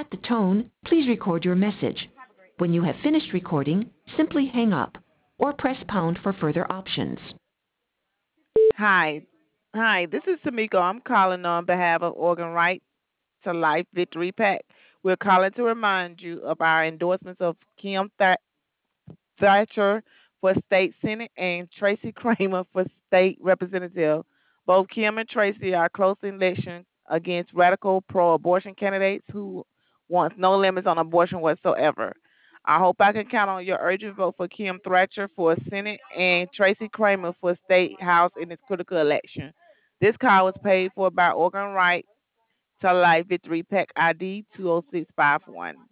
the tone, please record your message. When you have finished recording, simply hang up or press pound for further options. Hi. Hi, this is Tamiko. I'm calling on behalf of Organ Right to Life Victory Pack. We're calling to remind you of our endorsements of Kim Thatcher for state senate and Tracy Kramer for state representative. Both Kim and Tracy are close in election against radical pro-abortion candidates who wants no limits on abortion whatsoever. I hope I can count on your urgent vote for Kim Thatcher for Senate and Tracy Kramer for state house in this critical election. This call was paid for by Organ Right to Life Victory Pack ID 20651.